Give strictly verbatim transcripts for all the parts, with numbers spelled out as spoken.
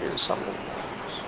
صلى الله عليه وسلم.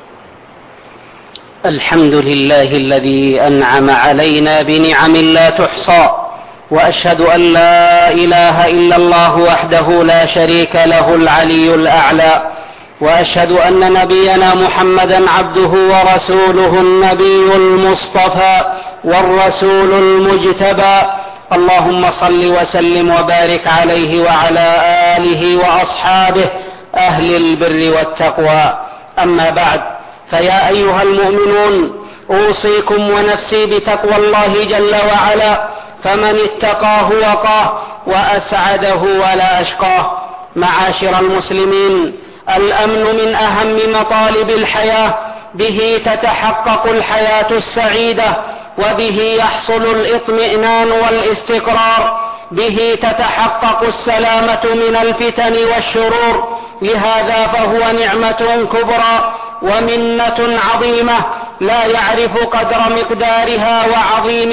الحمد لله الذي أنعم علينا بنعم لا تحصى، وأشهد أن لا إله إلا الله وحده لا شريك له العلي الأعلى، وأشهد أن نبينا محمدا عبده ورسوله النبي المصطفى والرسول المجتبى. اللهم صل وسلم وبارك عليه وعلى آله وأصحابه أهل البر والتقوى. أما بعد، فيا أيها المؤمنون، أوصيكم ونفسي بتقوى الله جل وعلا، فمن اتقاه وقاه وأسعده ولا أشقاه. معاشر المسلمين، الأمن من أهم مطالب الحياة، به تتحقق الحياة السعيدة، وبه يحصل الإطمئنان والاستقرار، به تتحقق السلامة من الفتن والشرور. لهذا فهو نعمة كبرى ومنة عظيمة لا يعرف قدر مقدارها وعظيم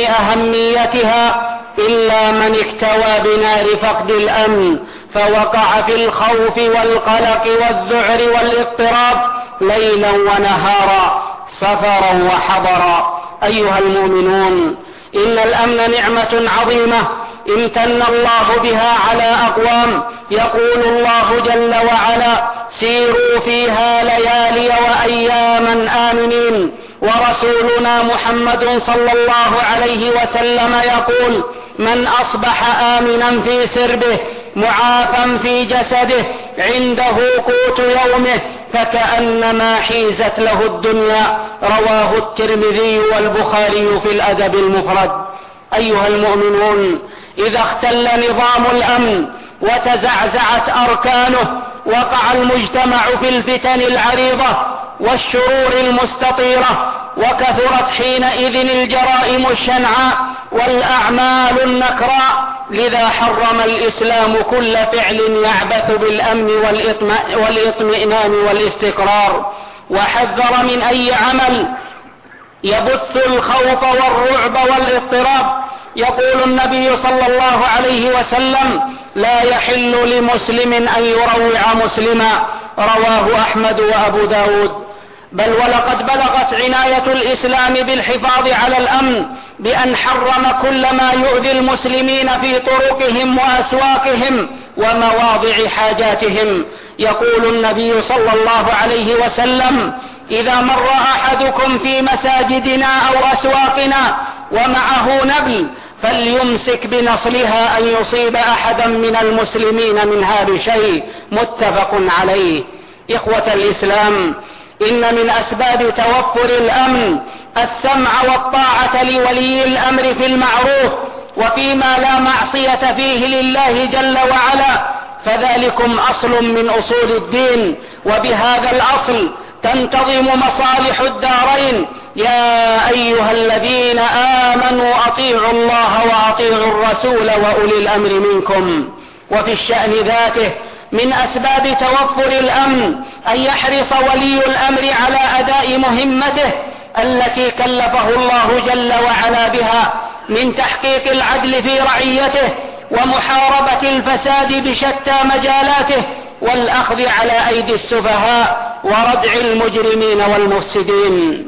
أهميتها إلا من اكتوى بنار فقد الأمن، فوقع في الخوف والقلق والذعر والاضطراب ليلا ونهارا، سفرا وحضرا. أيها المؤمنون، إن الأمن نعمة عظيمة امتن الله بها على أقوام. يقول الله جل وعلا: سيروا فيها ليالي وأياما آمنين. ورسولنا محمد صلى الله عليه وسلم يقول: من أصبح آمنا في سربه معافا في جسده عنده قوت يومه فكأنما حيزت له الدنيا. رواه الترمذي والبخاري في الأدب المفرد. أيها المؤمنون، إذا اختل نظام الأمن وتزعزعت أركانه وقع المجتمع في الفتن العريضة والشرور المستطيرة، وكثرت حينئذ الجرائم الشنعاء والأعمال النكراء. لذا حرم الإسلام كل فعل يعبث بالأمن والإطمئنان والاستقرار، وحذر من أي عمل يبث الخوف والرعب والاضطراب. يقول النبي صلى الله عليه وسلم: لا يحل لمسلم أن يروع مسلما. رواه أحمد وأبو داود. بل ولقد بلغت عناية الإسلام بالحفاظ على الأمن بأن حرم كل ما يؤذي المسلمين في طرقهم وأسواقهم ومواضع حاجاتهم. يقول النبي صلى الله عليه وسلم: إذا مر أحدكم في مساجدنا أو أسواقنا ومعه نبل فليمسك بنصلها أن يصيب أحدا من المسلمين منها بشيء. متفق عليه. إخوة الإسلام، إن من أسباب توفر الأمن السمع والطاعة لولي الأمر في المعروف وفيما لا معصية فيه لله جل وعلا، فذلكم أصل من أصول الدين، وبهذا الأصل تنتظم مصالح الدارين. يا أيها الذين آمنوا أطيعوا الله وأطيعوا الرسول وأولي الأمر منكم. وفي الشأن ذاته من أسباب توفر الأمن أن يحرص ولي الأمر على أداء مهمته التي كلفه الله جل وعلا بها من تحقيق العدل في رعيته ومحاربة الفساد بشتى مجالاته والأخذ على أيدي السفهاء وردع المجرمين والمفسدين.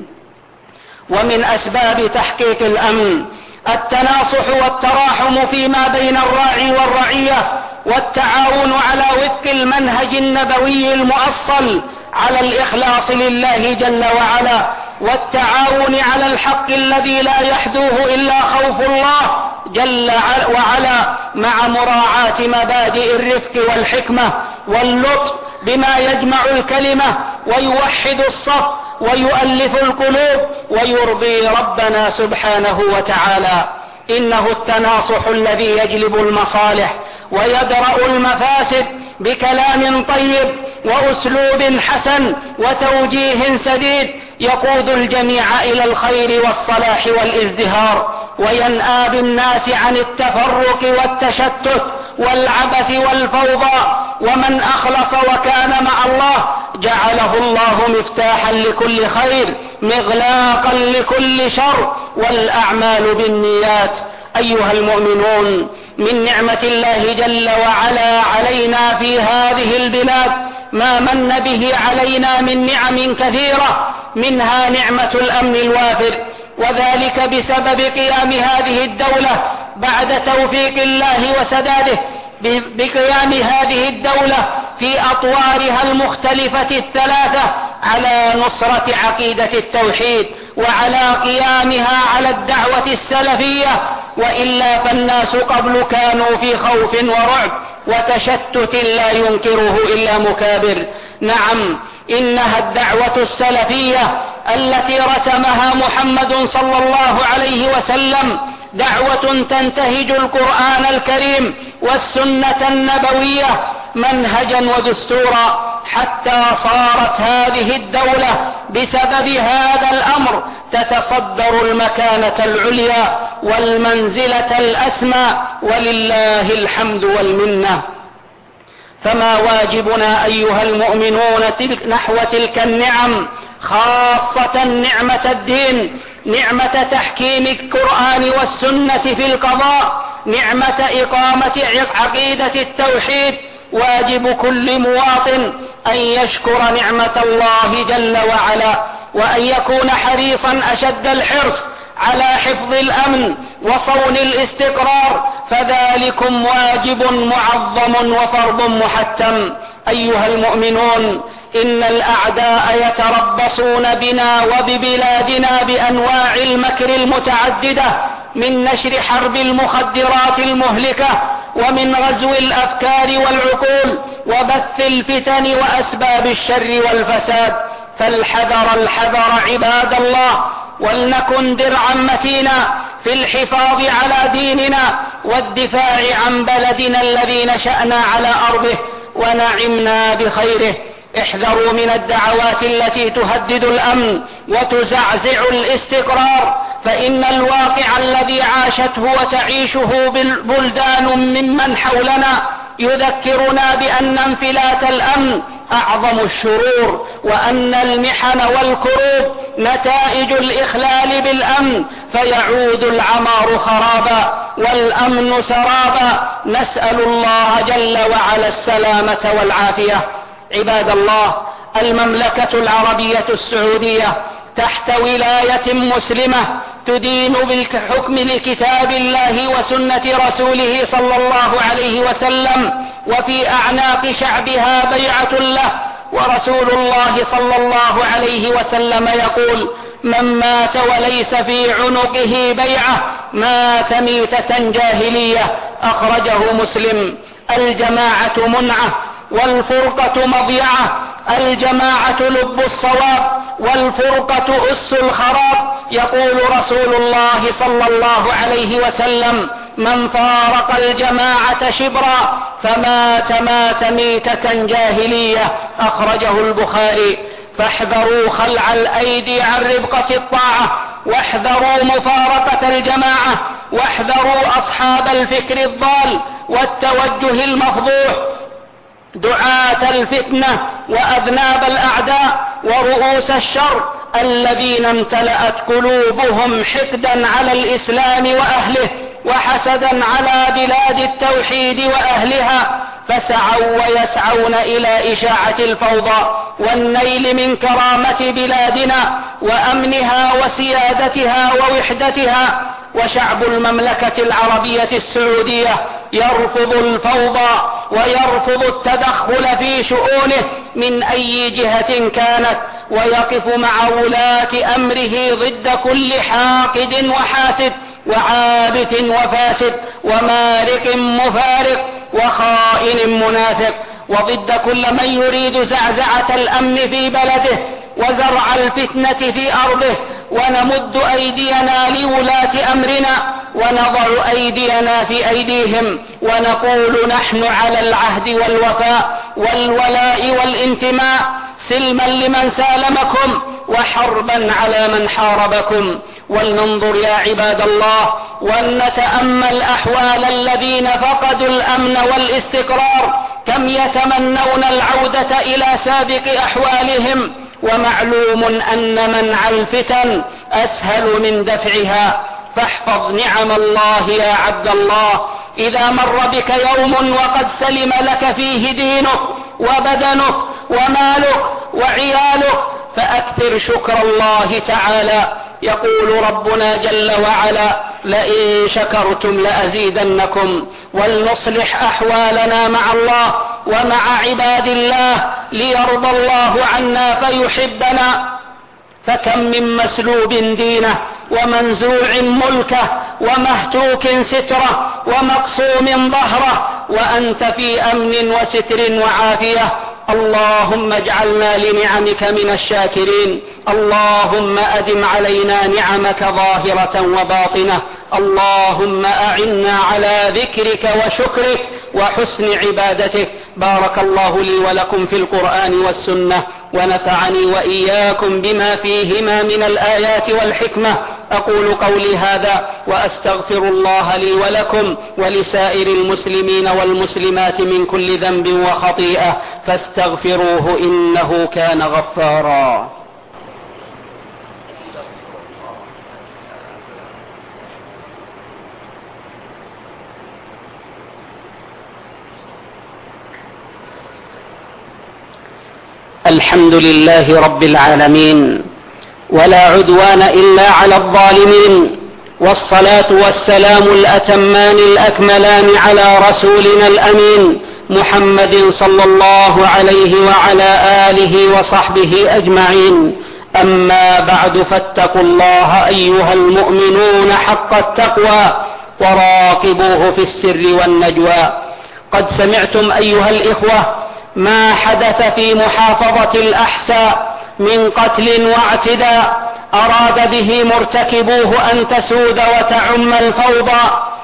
ومن أسباب تحقيق الأمن التناصح والتراحم فيما بين الراعي والرعية، والتعاون على وفق المنهج النبوي المؤصل على الإخلاص لله جل وعلا، والتعاون على الحق الذي لا يحدوه إلا خوف الله جل وعلا، مع مراعاة مبادئ الرفق والحكمة واللطف بما يجمع الكلمة ويوحد الصف ويؤلف القلوب ويرضي ربنا سبحانه وتعالى. إنه التناصح الذي يجلب المصالح ويدرأ المفاسد بكلام طيب وأسلوب حسن وتوجيه سديد يقود الجميع إلى الخير والصلاح والازدهار، وينأى بالناس عن التفرق والتشتت والعبث والفوضى. ومن أخلص وكان مع الله جعله الله مفتاحا لكل خير مغلاقا لكل شر، والأعمال بالنيات. أيها المؤمنون، من نعمة الله جل وعلا علينا في هذه البلاد ما من به علينا من نعم كثيرة، منها نعمة الأمن الوافر، وذلك بسبب قيام هذه الدولة بعد توفيق الله وسداده بقيام هذه الدولة في أطوارها المختلفة الثلاثة على نصرة عقيدة التوحيد، وعلى قيامها على الدعوة السلفية، وإلا فالناس قبل كانوا في خوف ورعب وتشتت لا ينكره إلا مكابر. نعم، إنها الدعوة السلفية التي رسمها محمد صلى الله عليه وسلم، دعوة تنتهج القرآن الكريم والسنة النبوية منهجا ودستورا، حتى صارت هذه الدولة بسبب هذا الأمر تتصدر المكانة العليا والمنزلة الأسمى، ولله الحمد والمنة. فما واجبنا أيها المؤمنون نحو تلك النعم، خاصة نعمة الدين، نعمة تحكيم القرآن والسنة في القضاء، نعمة إقامة عقيدة التوحيد. واجب كل مواطن أن يشكر نعمة الله جل وعلا، وأن يكون حريصا أشد الحرص على حفظ الأمن وصون الاستقرار، فذلكم واجب معظم وفرض محتم. أيها المؤمنون، إن الأعداء يتربصون بنا وببلادنا بأنواع المكر المتعددة، من نشر حرب المخدرات المهلكة، ومن غزو الأفكار والعقول، وبث الفتن وأسباب الشر والفساد. فالحذر الحذر عباد الله، ولنكن درعا متينا في الحفاظ على ديننا والدفاع عن بلدنا الذي نشأنا على أرضه ونعمنا بخيره. احذروا من الدعوات التي تهدد الأمن وتزعزع الاستقرار، فإن الواقع الذي عاشته وتعيشه بلدان ممن حولنا يذكرنا بأن انفلات الأمن أعظم الشرور، وأن المحن والكروب نتائج الإخلال بالأمن، فيعود العمار خرابا والأمن سرابا. نسأل الله جل وعلا السلامة والعافية. عباد الله، المملكة العربية السعودية تحت ولاية مسلمة تدين بالحكم لكتاب الله وسنة رسوله صلى الله عليه وسلم، وفي أعناق شعبها بيعة له، ورسول الله صلى الله عليه وسلم يقول: من مات وليس في عنقه بيعة مات ميتة جاهلية. أخرجه مسلم. الجماعة منعة والفرقة مضيعة، الجماعة لب الصواب والفرقة أس الخراب. يقول رسول الله صلى الله عليه وسلم: من فارق الجماعة شبرا فمات مات ميتة جاهلية. أخرجه البخاري. فاحذروا خلع الأيدي عن ربقة الطاعة، واحذروا مفارقة الجماعة، واحذروا أصحاب الفكر الضال والتوجه المفضوح، دعاة الفتنة وأذناب الأعداء ورؤوس الشر الذين امتلأت قلوبهم حقدا على الإسلام وأهله، وحسدا على بلاد التوحيد وأهلها، فسعوا ويسعون إلى إشاعة الفوضى والنيل من كرامة بلادنا وأمنها وسيادتها ووحدتها. وشعب المملكة العربية السعودية يرفض الفوضى ويرفض التدخل في شؤونه من أي جهة كانت، ويقف مع ولاة أمره ضد كل حاقد وحاسد وعابث وفاسد ومارق مفارق وخائن منافق، وضد كل من يريد زعزعة الأمن في بلده وزرع الفتنة في أرضه. ونمد أيدينا لولاة أمرنا ونضع أيدينا في أيديهم ونقول: نحن على العهد والوفاء والولاء والانتماء، سلما لمن سالمكم وحربا على من حاربكم. ولننظر يا عباد الله ولنتأمل أحوال الذين فقدوا الأمن والاستقرار، كم يتمنون العودة إلى سابق أحوالهم، ومعلوم أن منع الفتن أسهل من دفعها. فاحفظ نعم الله يا عبد الله. إذا مر بك يوم وقد سلم لك فيه دينك وبدنك ومالك وعيالك، فأكثر شكر الله تعالى. يقول ربنا جل وعلا: لئن شكرتم لأزيدنكم. ولنصلح أحوالنا مع الله ومع عباد الله ليرضى الله عنا فيحبنا. فكم من مسلوب دينه ومنزوع ملكه ومهتوك ستره ومقصوم ظهره وأنت في أمن وستر وعافية. اللهم اجعلنا لنعمك من الشاكرين. اللهم أدم علينا نعمك ظاهرة وباطنة. اللهم أعنا على ذكرك وشكرك وحسن عبادتك. بارك الله لي ولكم في القرآن والسنة، ونفعني وإياكم بما فيهما من الآيات والحكمة. أقول قولي هذا وأستغفر الله لي ولكم ولسائر المسلمين والمسلمات من كل ذنب وخطيئة، فاستغفروه إنه كان غفارا. الحمد لله رب العالمين، ولا عدوان إلا على الظالمين، والصلاة والسلام الأتمان الأكملان على رسولنا الأمين محمد صلى الله عليه وعلى آله وصحبه أجمعين. أما بعد، فاتقوا الله أيها المؤمنون حق التقوى، وراقبوه في السر والنجوى. قد سمعتم أيها الإخوة ما حدث في محافظة الأحساء من قتل واعتداء أراد به مرتكبوه أن تسود وتعم الفوضى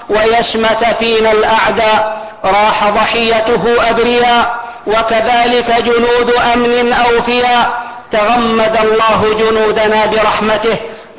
ويشمت فينا الأعداء. راح ضحيته أبرياء، وكذلك جنود أمن أوفياء. تغمد الله جنودنا برحمته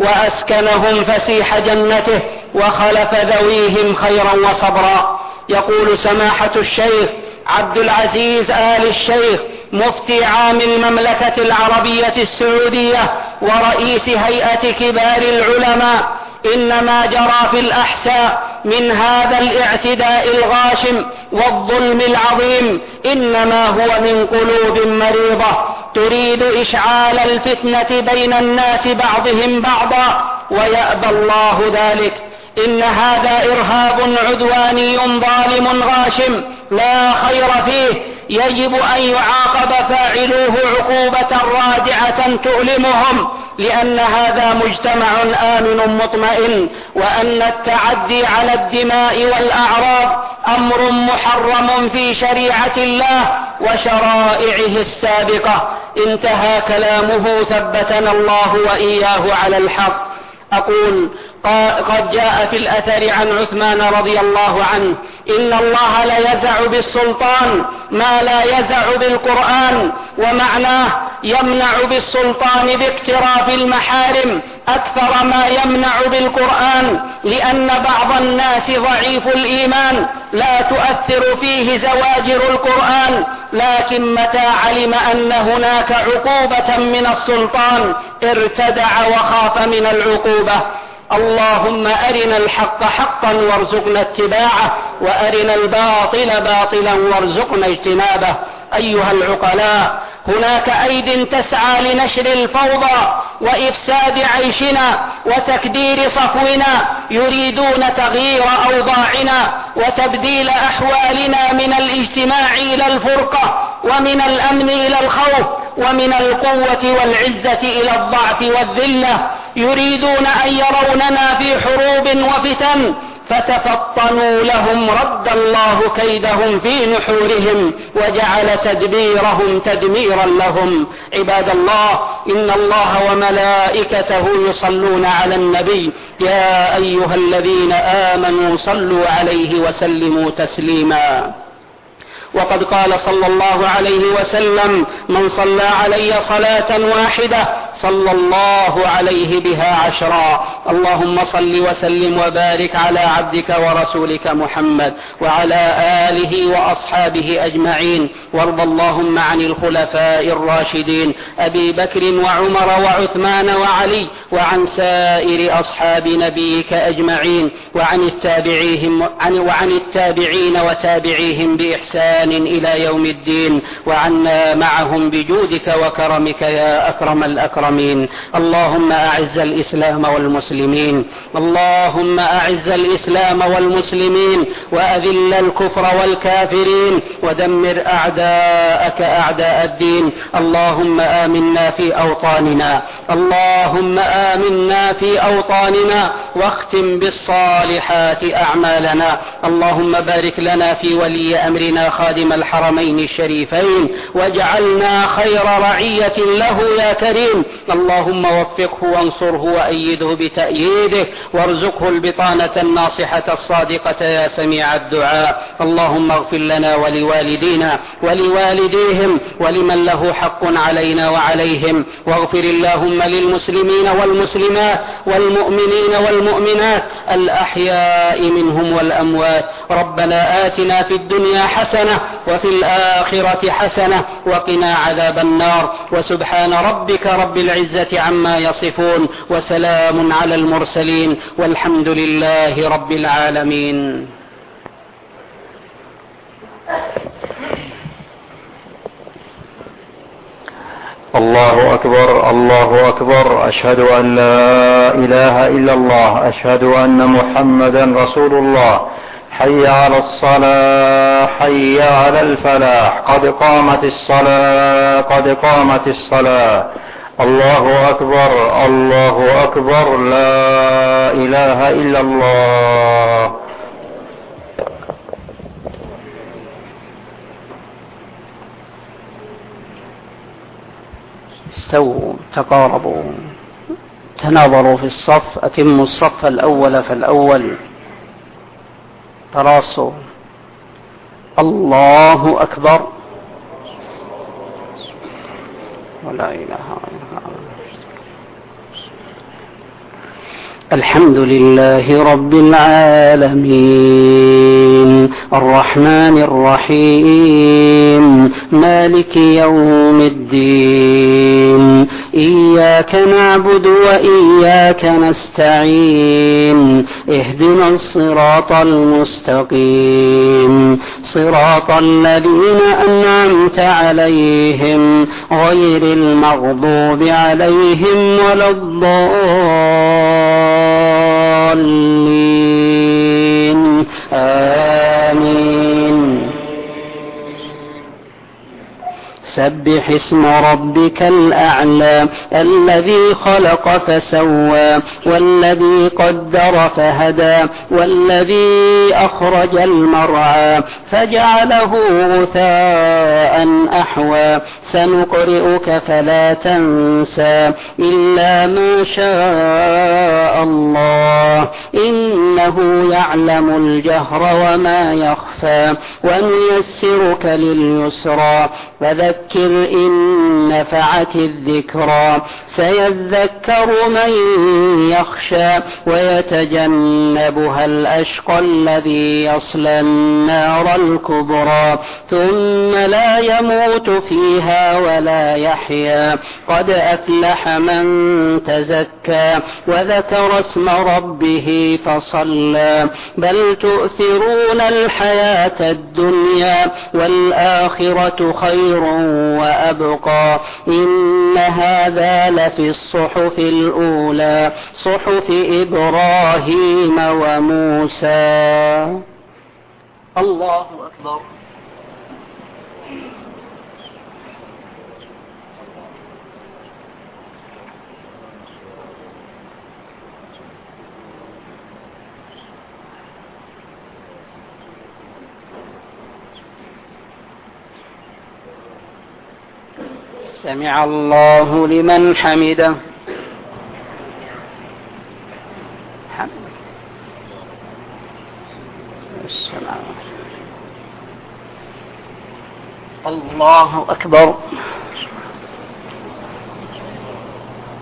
وأسكنهم فسيح جنته، وخلف ذويهم خيرا وصبرا. يقول سماحة الشيخ عبد العزيز آل الشيخ مفتي عام المملكة العربية السعودية ورئيس هيئة كبار العلماء: إن ما جرى في الأحساء من هذا الاعتداء الغاشم والظلم العظيم إنما هو من قلوب مريضة تريد إشعال الفتنة بين الناس بعضهم بعضا، ويأبى الله ذلك. إن هذا إرهاب عدواني ظالم غاشم لا خير فيه، يجب أن يعاقب فاعلوه عقوبة رادعة تؤلمهم، لأن هذا مجتمع آمن مطمئن، وأن التعدي على الدماء والأعراض أمر محرم في شريعة الله وشرائعه السابقة. انتهى كلامه، ثبتنا الله وإياه على الحق. أقول: قد جاء في الأثر عن عثمان رضي الله عنه: إن الله لا يزع بالسلطان ما لا يزع بالقرآن. ومعناه يمنع بالسلطان باقتراف المحارم أكثر ما يمنع بالقرآن، لأن بعض الناس ضعيف الإيمان لا تؤثر فيه زواجر القرآن، لكن متى علم أن هناك عقوبة من السلطان ارتدع وخاف من العقوبة. اللهم أرنا الحق حقا وارزقنا اتباعه، وأرنا الباطل باطلا وارزقنا اجتنابه. أيها العقلاء، هناك أيد تسعى لنشر الفوضى وإفساد عيشنا وتكدير صفونا، يريدون تغيير أوضاعنا وتبديل أحوالنا من الاجتماع إلى الفرقة، ومن الأمن إلى الخوف، ومن القوة والعزة إلى الضعف والذلة. يريدون أن يروننا في حروب وفتن، فتفطنوا لهم رد الله كيدهم في نحورهم وجعل تدبيرهم تدميرا لهم. عباد الله، إن الله وملائكته يصلون على النبي: يا أيها الذين آمنوا صلوا عليه وسلموا تسليما. وقد قال صلى الله عليه وسلم: من صلى علي صلاة واحدة صلى الله عليه بها عشرا. اللهم صل وسلم وبارك على عبدك ورسولك محمد وعلى آله وأصحابه أجمعين. وارض اللهم عن الخلفاء الراشدين أبي بكر وعمر وعثمان وعلي وعن سائر أصحاب نبيك أجمعين وعن التابعين وعن التابعين وتابعيهم بإحسان إلى يوم الدين وعنا معهم بجودك وكرمك يا أكرم الأكرمين. اللهم أعز الإسلام والمسلمين اللهم أعز الإسلام والمسلمين وأذل الكفر والكافرين ودمر أعداءك أعداء الدين. اللهم آمنا في أوطاننا اللهم آمنا في أوطاننا واختم بالصالحات أعمالنا. اللهم بارك لنا في ولي أمرنا خادم الحرمين الشريفين واجعلنا خير رعية له يا كريم. اللهم وفقه وانصره وأيده بتأييده وارزقه البطانة الناصحة الصادقة يا سميع الدعاء. اللهم اغفر لنا ولوالدينا ولوالديهم ولمن له حق علينا وعليهم، واغفر اللهم للمسلمين والمسلمات والمؤمنين والمؤمنات الأحياء منهم والأموات. ربنا آتنا في الدنيا حسنة وفي الآخرة حسنة وقنا عذاب النار. وسبحان ربك رب العزة عما يصفون وسلام على المرسلين والحمد لله رب العالمين. الله أكبر الله أكبر. أشهد أن لا إله إلا الله. أشهد أن محمدا رسول الله. حي على الصلاة حي على الفلاح. قد قامت الصلاة قد قامت الصلاة. الله أكبر الله أكبر. لا إله إلا الله. استووا تقاربوا تناظروا في الصف. أتموا الصف الأول فالأول. تراصوا. الله أكبر. ولا إله إلا الله. الحمد لله رب العالمين الرحمن الرحيم مالك يوم الدين. إياك نعبد وإياك نستعين. اهدنا الصراط المستقيم صراط الذين أنعمت عليهم غير المغضوب عليهم ولا الضالين. آمين. سبح اسم ربك الأعلى الذي خلق فسوى والذي قدر فهدى والذي أخرج المرعى فجعله غثاء أحوى. سنقرئك فلا تنسى إلا ما شاء الله إنه يعلم الجهر وما يخفى. ونيسرك لليسرى فذكر إن نفعت الذكرى. سيذكر من يخشى ويتجنبها الأشقى الذي يصلى النار الكبرى ثم لا يموت فيها ولا يحيا. قد أفلح من تزكى وذكر اسم ربه فصلى. بل تؤثرون الحياة الدنيا والآخرة خير وأبقى. إن هذا لفي الصحف الأولى صحف إبراهيم وموسى. الله أكبر. سمع الله لمن حمده. الله أكبر.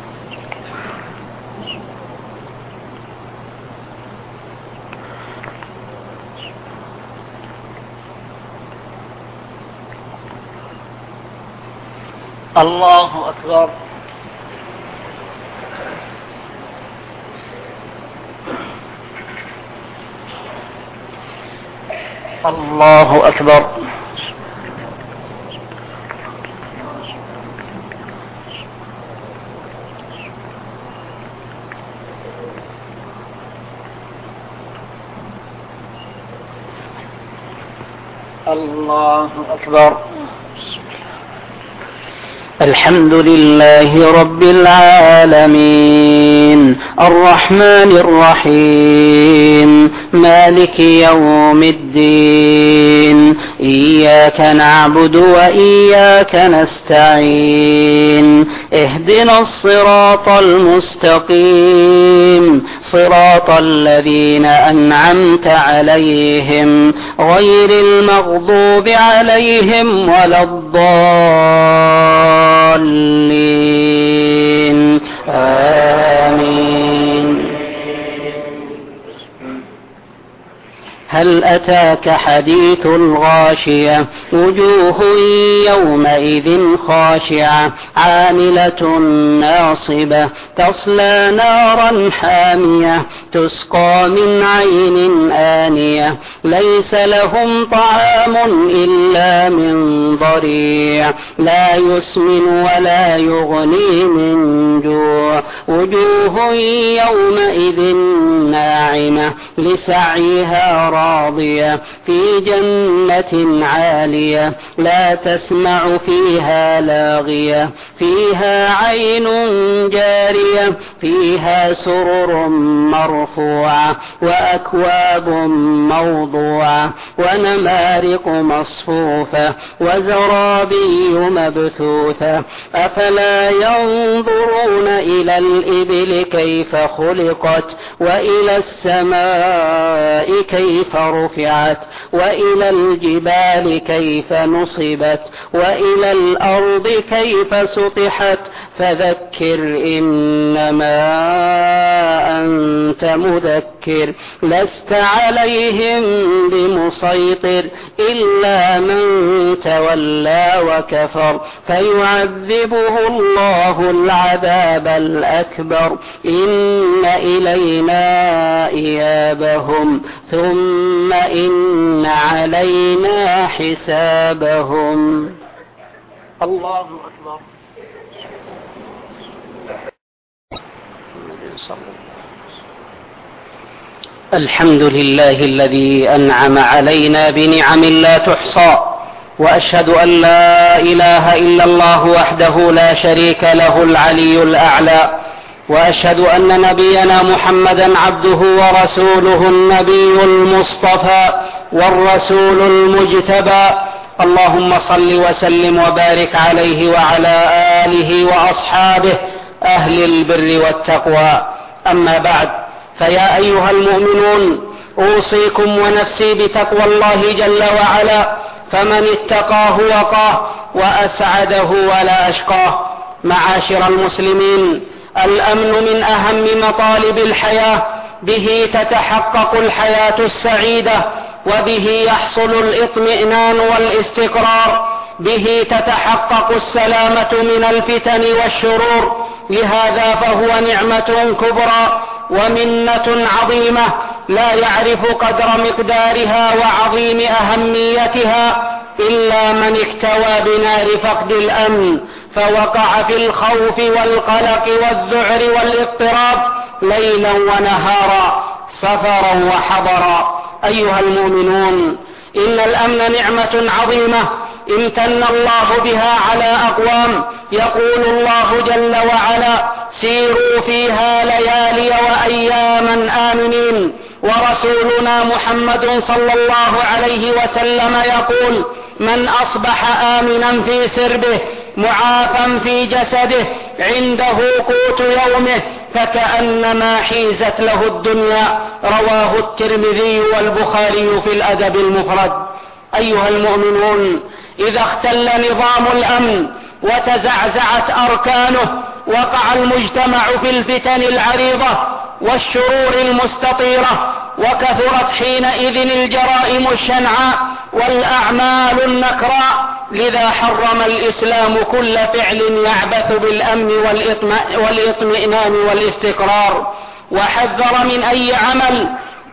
الله أكبر. الله أكبر. الله أكبر. الحمد لله رب العالمين الرحمن الرحيم مالك يوم الدين إياك نعبد وإياك نستعين اهدنا الصراط المستقيم صراط الذين أنعمت عليهم غير المغضوب عليهم ولا الضالين آمين. هل أتاك حديث الغاشية وجوه يومئذ خاشعة عاملة ناصبة تصلى نارا حامية تسقى من عين آنية ليس لهم طعام إلا من ضريع لا يسمن ولا يغني من جوع وجوه يومئذ ناعمة لسعيها راضية في جنة عالية لا تسمع فيها لاغية فيها عين جارية فيها سرر مرفوعة وأكواب موضوعة ونمارق مصفوفة وزرابي مبثوثة أفلا ينظرون إلى الإبل كيف خلقت وإلى السماء كيف رفعت وإلى الجبال كيف نصبت وإلى الأرض كيف سطحت فذكر إنما أنت مذكر لست عليهم بمسيطر إلا من تولى وكفر فيعذبه الله العذاب الأكبر إن إلينا إيابهم ثم إن علينا حسابهم. الله أكبر. الحمد لله الذي أنعم علينا بنعم لا تحصى وأشهد أن لا إله إلا الله وحده لا شريك له العلي الأعلى وأشهد أن نبينا محمدا عبده ورسوله النبي المصطفى والرسول المجتبى اللهم صل وسلم وبارك عليه وعلى آله وأصحابه أهل البر والتقوى. أما بعد فيا أيها المؤمنون أوصيكم ونفسي بتقوى الله جل وعلا فمن اتقاه وقاه وأسعده ولا أشقاه. معاشر المسلمين الأمن من أهم مطالب الحياة به تتحقق الحياة السعيدة وبه يحصل الإطمئنان والاستقرار به تتحقق السلامة من الفتن والشرور لهذا فهو نعمة كبرى ومنة عظيمة لا يعرف قدر مقدارها وعظيم أهميتها إلا من اكتوى بنار فقد الأمن فوقع في الخوف والقلق والذعر والاضطراب ليلا ونهارا سفرا وحضرا. أيها المؤمنون إن الأمن نعمة عظيمة امتن الله بها على أقوام يقول الله جل وعلا سيروا فيها ليالي وأياما آمنين ورسولنا محمد صلى الله عليه وسلم يقول من أصبح آمنا في سربه معافا في جسده عنده قوت يومه فكأنما حيزت له الدنيا. رواه الترمذي والبخاري في الأدب المفرد. أيها المؤمنون إذا اختل نظام الأمن وتزعزعت أركانه وقع المجتمع في الفتن العريضة والشرور المستطيرة وكثرت حينئذ الجرائم الشنعاء والأعمال النكراء لذا حرم الإسلام كل فعل يعبث بالأمن والإطمئنان والاستقرار، وحذر من أي عمل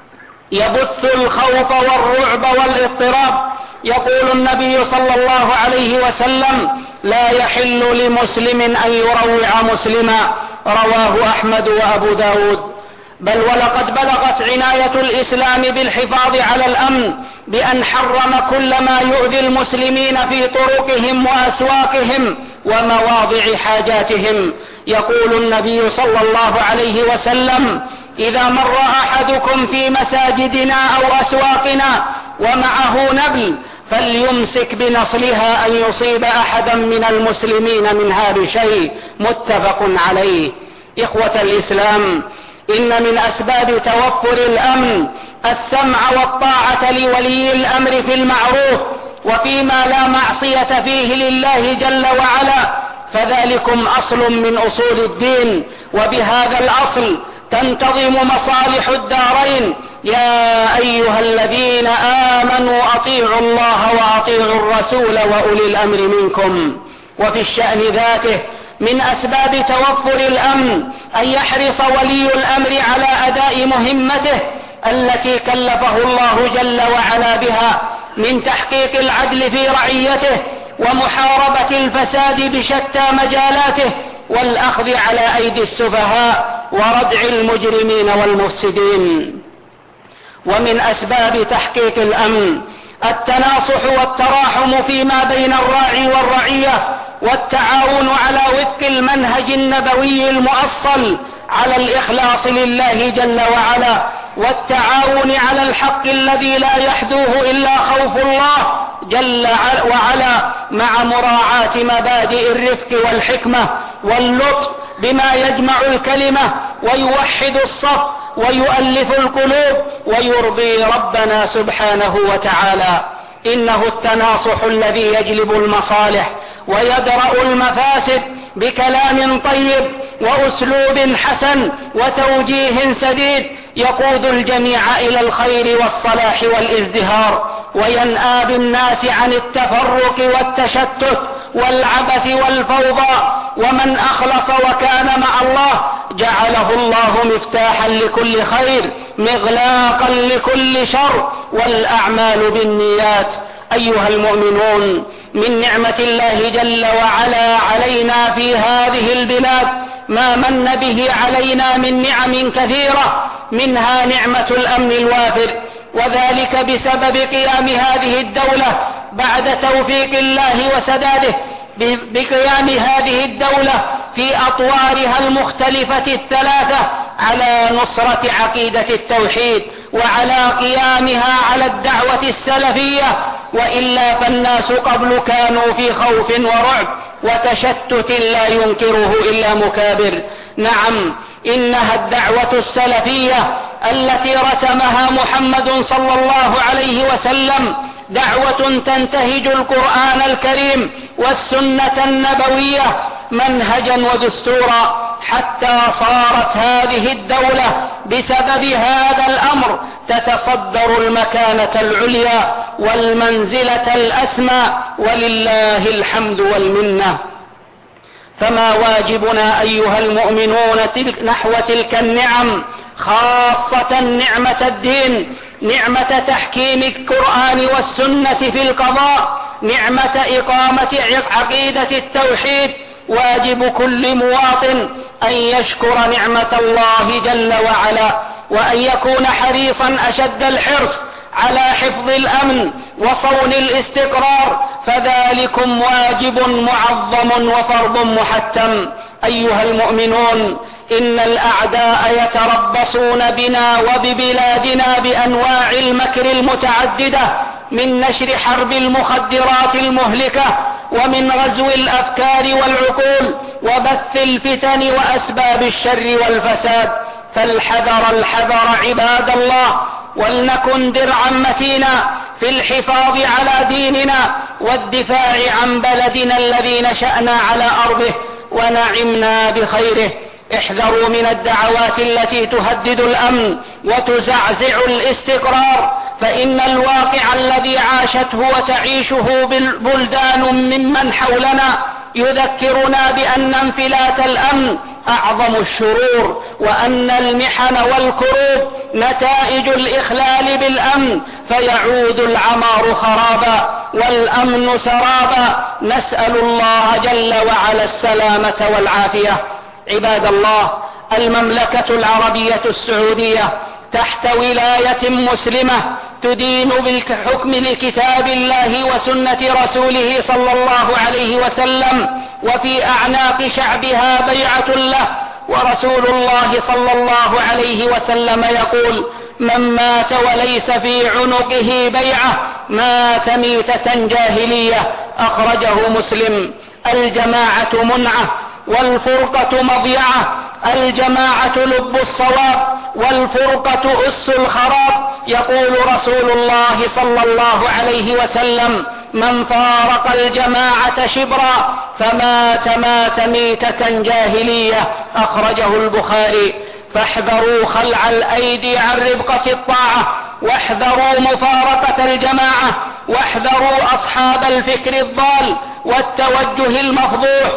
يبث الخوف والرعب والاضطراب. يقول النبي صلى الله عليه وسلم: لا يحل لمسلم أن يروع مسلما، رواه أحمد وأبو داود. بل ولقد بلغت عناية الإسلام بالحفاظ على الأمن بأن حرم كل ما يؤذي المسلمين في طرقهم وأسواقهم ومواضع حاجاتهم. يقول النبي صلى الله عليه وسلم: إذا مر أحدكم في مساجدنا أو أسواقنا ومعه نبل فليمسك بنصلها أن يصيب أحدا من المسلمين منها بشيء، متفق عليه. إخوة الإسلام، إن من أسباب توفر الأمن السمع والطاعة لولي الأمر في المعروف وفيما لا معصية فيه لله جل وعلا، فذلكم أصل من أصول الدين، وبهذا الأصل تنتظم مصالح الدارين. يا أيها الذين آمنوا أطيعوا الله وأطيعوا الرسول وأولي الأمر منكم. وفي الشأن ذاته من أسباب توفر الأمن أن يحرص ولي الأمر على أداء مهمته التي كلفه الله جل وعلا بها من تحقيق العدل في رعيته ومحاربة الفساد بشتى مجالاته والأخذ على أيدي السفهاء وردع المجرمين والمفسدين. ومن أسباب تحقيق الأمن التناصح والتراحم فيما بين الراعي والرعية، والتعاون على وفق المنهج النبوي المؤصل على الإخلاص لله جل وعلا، والتعاون على الحق الذي لا يحدوه إلا خوف الله جل وعلا، مع مراعاة مبادئ الرفق والحكمة واللطف بما يجمع الكلمة ويوحد الصف ويؤلف القلوب ويرضي ربنا سبحانه وتعالى. إنه التناصح الذي يجلب المصالح ويدرأ المفاسد بكلام طيب وأسلوب حسن وتوجيه سديد يقود الجميع إلى الخير والصلاح والازدهار، وينأى بالناس عن التفرق والتشتت والعبث والفوضى. ومن أخلص وكان مع الله جعله الله مفتاحا لكل خير مغلاقا لكل شر، والأعمال بالنيات. أيها المؤمنون، من نعمة الله جل وعلا علينا في هذه البلاد ما من به علينا من نعم كثيرة، منها نعمة الأمن الوافر، وذلك بسبب قيام هذه الدولة بعد توفيق الله وسداده بقيام هذه الدولة في أطوارها المختلفة الثلاثة على نصرة عقيدة التوحيد وعلى قيامها على الدعوة السلفية، وإلا فالناس قبل كانوا في خوف ورعب وتشتت لا ينكره إلا مكابر. نعم، إنها الدعوة السلفية التي رسمها محمد صلى الله عليه وسلم دعوة تنتهج القرآن الكريم والسنة النبوية منهجا ودستورا، حتى صارت هذه الدولة بسبب هذا الأمر تتصدر المكانة العليا والمنزلة الأسمى، ولله الحمد والمنة. فما واجبنا أيها المؤمنون نحو تلك النعم، خاصة نعمة الدين، نعمة تحكيم القرآن والسنة في القضاء، نعمة إقامة عقيدة التوحيد. واجب كل مواطن أن يشكر نعمة الله جل وعلا، وأن يكون حريصا أشد الحرص على حفظ الأمن وصون الاستقرار، فذلكم واجب معظم وفرض محتم. أيها المؤمنون، إن الأعداء يتربصون بنا وببلادنا بأنواع المكر المتعددة، من نشر حرب المخدرات المهلكة، ومن غزو الأفكار والعقول، وبث الفتن وأسباب الشر والفساد. فالحذر الحذر عباد الله، ولنكن درعا متينا في الحفاظ على ديننا والدفاع عن بلدنا الذي نشأنا على أرضه ونعمنا بخيره. احذروا من الدعوات التي تهدد الأمن وتزعزع الاستقرار، فإن الواقع الذي عاشته وتعيشه بلدان ممن حولنا يذكرنا بأن انفلات الأمن أعظم الشرور، وأن المحن والكروب نتائج الإخلال بالأمن، فيعود العمار خرابا والأمن سرابا. نسأل الله جل وعلا السلامة والعافية. عباد الله، المملكة العربية السعودية تحت ولاية مسلمة تدين بالحكم لكتاب الله وسنة رسوله صلى الله عليه وسلم، وفي أعناق شعبها بيعة له، ورسول الله صلى الله عليه وسلم يقول: من مات وليس في عنقه بيعة مات ميتة جاهلية. أخرجه مسلم. الجماعة منعة والفرقة مضيعة، الجماعة لب الصواب والفرقة أس الخراب. يقول رسول الله صلى الله عليه وسلم: من فارق الجماعة شبرا فمات مات ميتة جاهلية. أخرجه البخاري. فاحذروا خلع الأيدي عن ربقة الطاعة، واحذروا مفارقة الجماعة، واحذروا أصحاب الفكر الضال والتوجه المفضوح،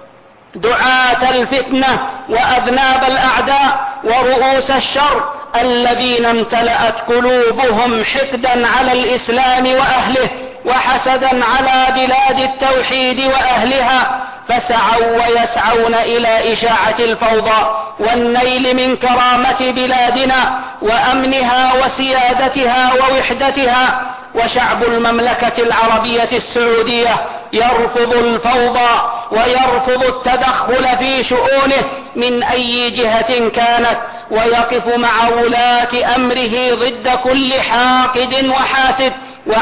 دعاة الفتنة وأذناب الأعداء ورؤوس الشر الذين امتلأت قلوبهم حقدا على الإسلام وأهله وحسدا على بلاد التوحيد وأهلها، فسعوا ويسعون إلى إشاعة الفوضى والنيل من كرامة بلادنا وأمنها وسيادتها ووحدتها. وشعب المملكة العربية السعودية يرفض الفوضى ويرفض التدخل في شؤونه من أي جهة كانت، ويقف مع ولاة أمره ضد كل حاقد وحاسد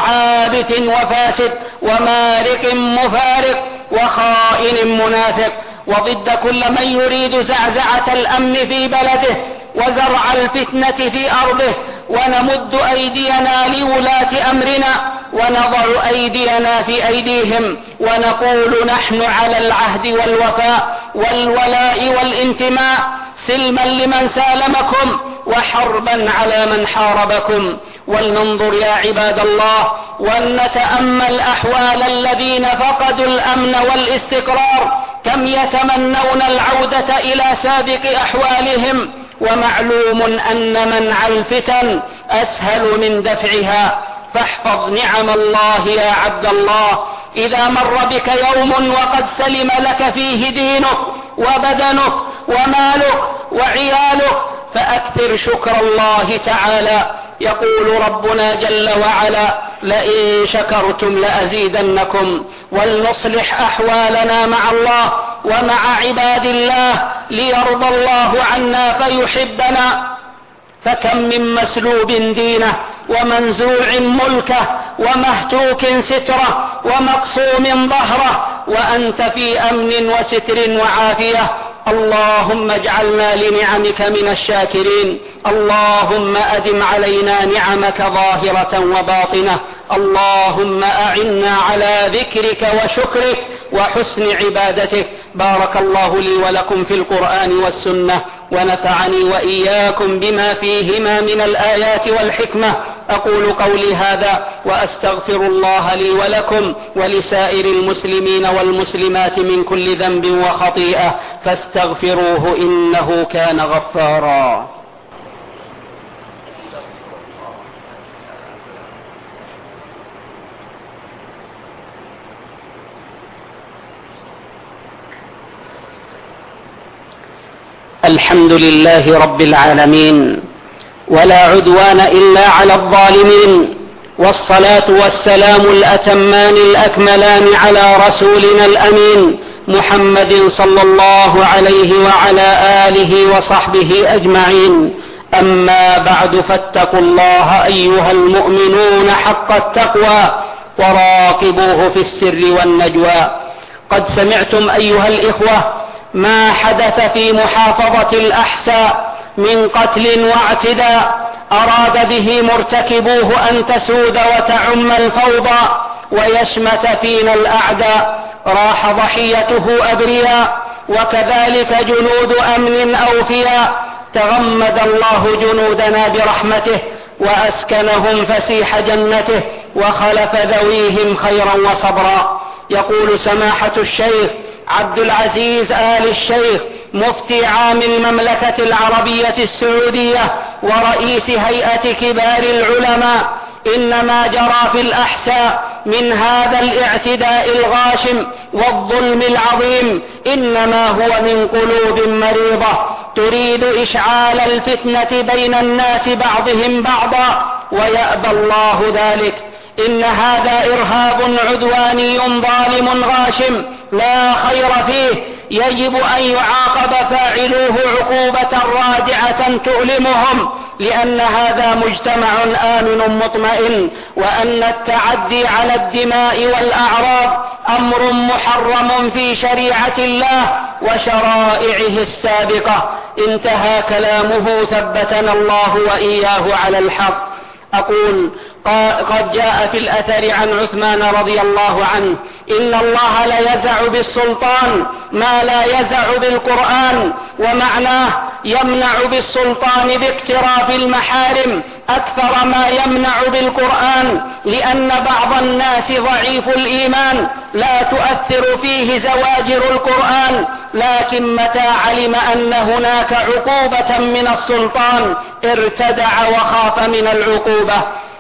وعابث وفاسد ومارق مفارق وخائن منافق، وضد كل من يريد زعزعة الأمن في بلده وزرع الفتنة في أرضه. ونمد أيدينا لولاة أمرنا ونضع أيدينا في أيديهم ونقول: نحن على العهد والوفاء والولاء والانتماء، سلما لمن سالمكم وحربا على من حاربكم. ولننظر يا عباد الله ولنتأمل أحوال الذين فقدوا الأمن والاستقرار، كم يتمنون العودة إلى سابق أحوالهم، ومعلوم أن منع الفتن أسهل من دفعها. فاحفظ نعم الله يا عبد الله إذا مر بك يوم وقد سلم لك فيه دينك وبدنك ومالك وعيالك، فأكثر شكر الله تعالى. يقول ربنا جل وعلا: لئن شكرتم لأزيدنكم. ولنصلح أحوالنا مع الله ومع عباد الله ليرضى الله عنا فيحبنا. فكم من مسلوب دينه ومنزوع ملكه ومهتوك ستره ومقسوم ظهره وأنت في أمن وستر وعافية. اللهم اجعلنا لنعمك من الشاكرين. اللهم أدم علينا نعمك ظاهرة وباطنة. اللهم أعنا على ذكرك وشكرك وحسن عبادتك. بارك الله لي ولكم في القرآن والسنة، ونفعني وإياكم بما فيهما من الآيات والحكمة. أقول قولي هذا وأستغفر الله لي ولكم ولسائر المسلمين والمسلمات من كل ذنب وخطيئة، فاستغفروه إنه كان غفارا. الحمد لله رب العالمين، ولا عدوان إلا على الظالمين، والصلاة والسلام الأتمان الأكملان على رسولنا الأمين محمد صلى الله عليه وعلى آله وصحبه أجمعين. أما بعد، فاتقوا الله أيها المؤمنون حق التقوى وراقبوه في السر والنجوى. قد سمعتم أيها الإخوة ما حدث في محافظة الأحساء من قتل واعتداء أراد به مرتكبوه أن تسود وتعم الفوضى ويشمت فينا الأعداء. راح ضحيته أبرياء وكذلك جنود أمن أوفياء. تغمد الله جنودنا برحمته وأسكنهم فسيح جنته وخلف ذويهم خيرا وصبرا. يقول سماحة الشيخ عبد العزيز آل الشيخ مفتي عام المملكة العربية السعودية ورئيس هيئة كبار العلماء: إن ما جرى في الأحساء من هذا الاعتداء الغاشم والظلم العظيم إنما هو من قلوب مريضة تريد إشعال الفتنة بين الناس بعضهم بعضا، ويأبى الله ذلك. إن هذا إرهاب عدواني ظالم غاشم لا خير فيه، يجب أن يعاقب فاعلوه عقوبة رادعة تؤلمهم، لأن هذا مجتمع آمن مطمئن، وأن التعدي على الدماء والأعراض أمر محرم في شريعة الله وشرائعه السابقة. انتهى كلامه، ثبتنا الله وإياه على الحق. أقول: قد جاء في الأثر عن عثمان رضي الله عنه: إن الله لا يزع بالسلطان ما لا يزع بالقرآن، ومعناه يمنع بالسلطان باقتراف المحارم أكثر ما يمنع بالقرآن، لأن بعض الناس ضعيف الإيمان لا تؤثر فيه زواجر القرآن، لكن متى علم أن هناك عقوبة من السلطان ارتدع وخاف من العقوبة.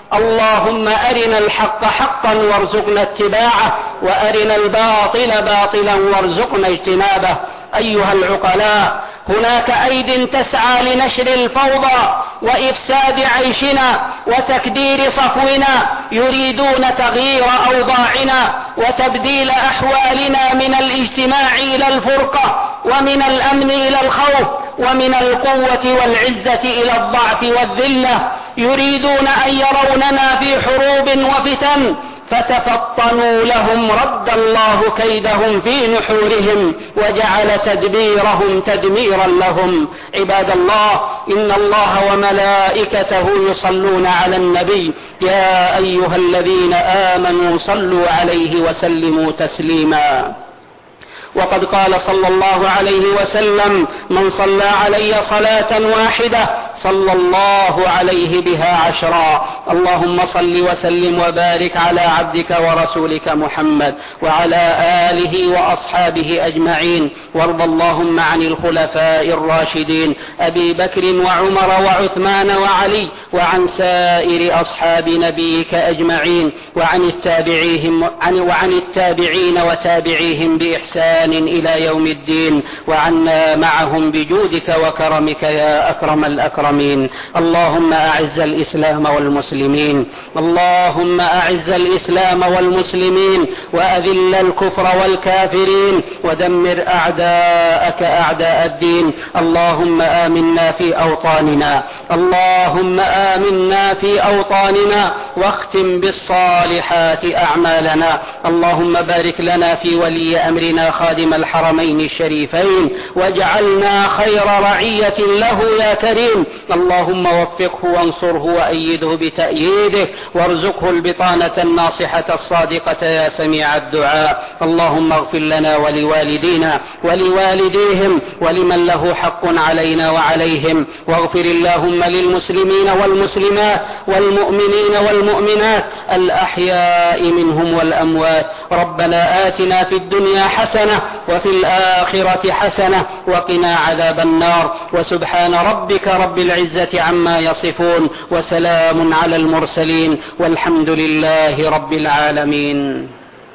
اللهم أرنا الحق حقا وارزقنا اتباعه، وأرنا الباطل باطلا وارزقنا اجتنابه. أيها العقلاء، هناك أيد تسعى لنشر الفوضى وإفساد عيشنا وتكدير صفونا، يريدون تغيير أوضاعنا وتبديل أحوالنا من الاجتماع إلى الفرقة، ومن الأمن إلى الخوف، ومن القوة والعزة إلى الضعف والذلة. يريدون أن يروننا في حروب وفتن، فتفطنوا لهم رد الله كيدهم في نحورهم وجعل تدبيرهم تدميرا لهم. عباد الله، إن الله وملائكته يصلون على النبي: يا أيها الذين آمنوا صلوا عليه وسلموا تسليما. وقد قال صلى الله عليه وسلم: من صلى علي صلاة واحدة صلى الله عليه بها عشرا. اللهم صل وسلم وبارك على عبدك ورسولك محمد وعلى آله وأصحابه أجمعين، وارض اللهم عن الخلفاء الراشدين أبي بكر وعمر وعثمان وعلي، وعن سائر أصحاب نبيك أجمعين، وعن التابعين وعن التابعين وتابعيهم بإحسان إلى يوم الدين، وعنا معهم بجودك وكرمك يا أكرم الأكرمين. اللهم أعز الإسلام والمسلمين، اللهم أعز الإسلام والمسلمين، وأذل الكفر والكافرين، ودمر أعداءك أعداء الدين. اللهم آمنا في أوطاننا، اللهم آمنا في أوطاننا، واختم بالصالحات أعمالنا. اللهم بارك لنا في ولي أمرنا خادم الحرمين الشريفين، واجعلنا خير رعية له يا كريم. اللهم وفقه وانصره وأيده بتأييده، وارزقه البطانة الناصحة الصادقة يا سميع الدعاء. اللهم اغفر لنا ولوالدينا ولوالديهم ولمن له حق علينا وعليهم، واغفر اللهم للمسلمين والمسلمات والمؤمنين والمؤمنات الأحياء منهم والأموات. ربنا آتنا في الدنيا حسنة وفي الآخرة حسنة وقنا عذاب النار. وسبحان ربك رب العزة عما يصفون، وسلام على المرسلين، والحمد لله رب العالمين.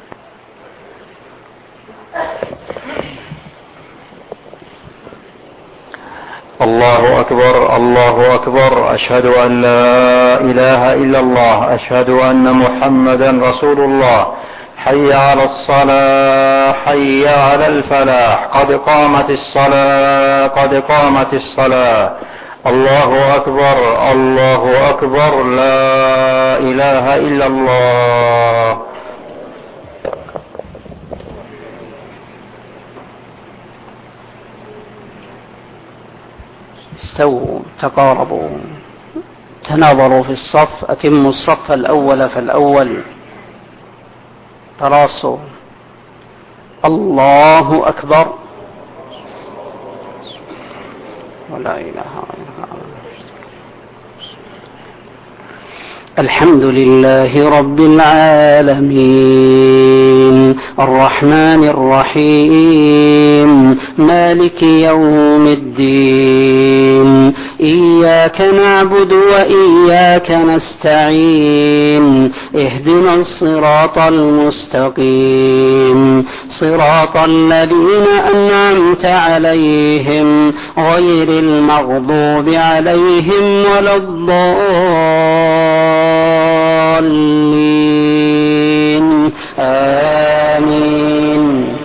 الله أكبر، الله أكبر. أشهد أن لا إله إلا الله، أشهد أن محمدا رسول الله. حي على الصلاة، حي على الفلاح، قد قامت الصلاة، قد قامت الصلاة. الله أكبر، الله أكبر، لا إله إلا الله. استووا، تقاربوا، تناظروا في الصف، أتموا الصف الأول فالأول، تراصوا. الله أكبر، ولا إله إلا الله. الحمد لله رب العالمين الرحمن الرحيم مالك يوم الدين إياك نعبد وإياك نستعين اهدنا الصراط المستقيم صراط الذين أنعمت عليهم غير المغضوب عليهم ولا الضالين آمين.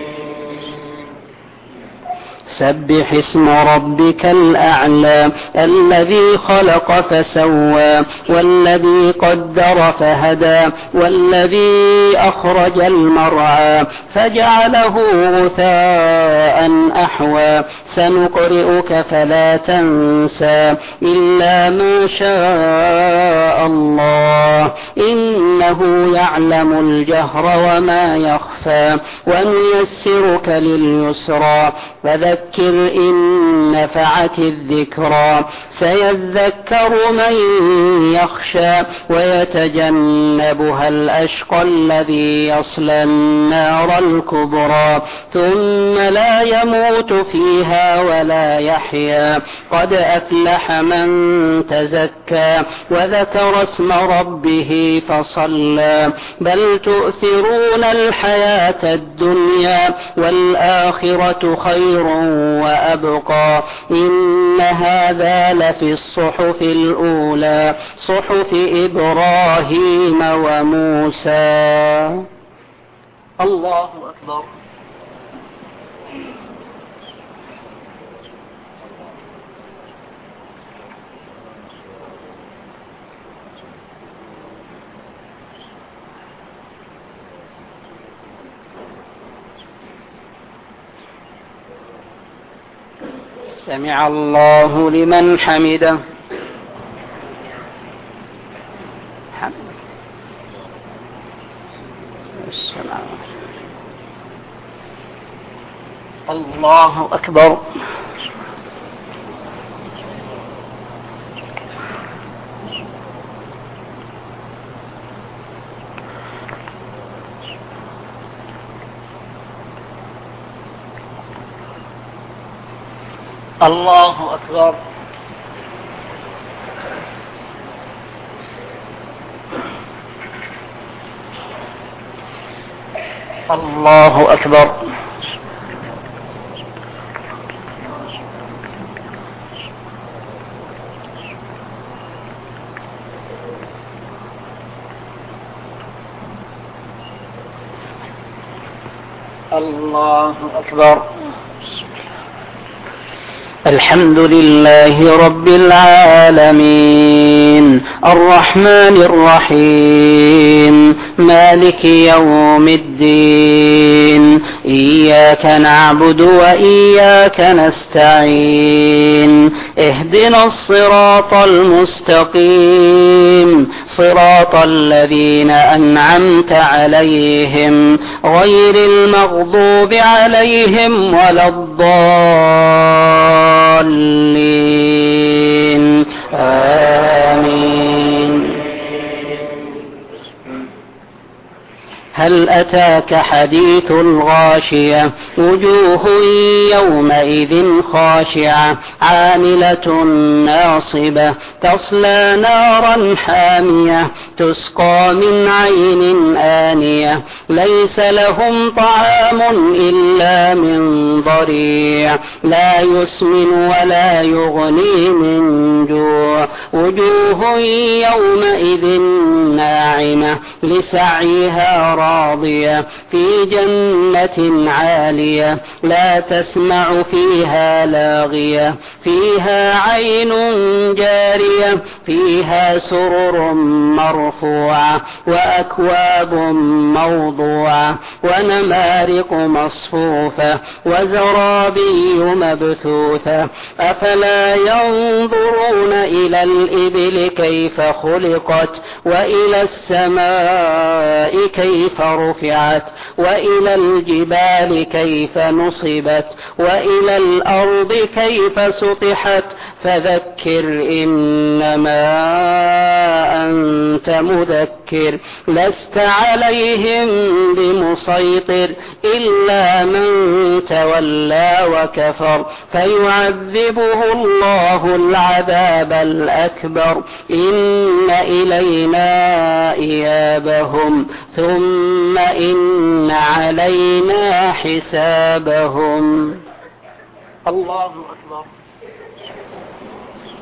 سبح اسم ربك الأعلى الذي خلق فسوى والذي قدر فهدى والذي أخرج المرعى فجعله غثاء أحوى سنقرئك فلا تنسى إلا ما شاء الله إنه يعلم الجهر وما يخفى ونيسرك لليسرى فذكر إن نفعت الذكرى سيذكر من يخشى ويتجنبها الأشقى الذي يصلى النار الكبرى ثم لا يموت فيها ولا يحيا قد أفلح من تزكى وذكر اسم ربه فصلى بل تؤثرون الحياة الدنيا والآخرة خير وأبقى إن هذا لفي الصحف الأولى صحف إبراهيم وموسى. الله أكبر. سمع الله لمن حمده. الله أكبر. الله أكبر. الله أكبر. الله أكبر. الحمد لله رب العالمين الرحمن الرحيم مالك يوم الدين إياك نعبد وإياك نستعين اهدنا الصراط المستقيم صراط الذين أنعمت عليهم غير المغضوب عليهم ولا الضالين آمين. هل أتاك حديث الغاشية وجوه يومئذ خاشعة عاملة ناصبة تصلى نارا حامية تسقى من عين آنية ليس لهم طعام إلا من ضريع لا يسمن ولا يغني من جوع وجوه يومئذ ناعمة لسعيها راضية في جنة عالية لا تسمع فيها لاغية فيها عين جارية فيها سرر مرفوعة وأكواب موضوعة ونمارق مصفوفة وزرابي مبثوثة أفلا ينظرون إلى الإبل كيف خلقت وإلى السماء كيف كيف رفعت وإلى الجبال كيف نصبت وإلى الأرض كيف سطحت فذكر إنما أنت مذكر لست عليهم بمسيطر إلا من تولى وكفر فيعذبه الله العذاب الأكبر إن إلينا إيابهم ثم إن علينا حسابهم. الله أكبر.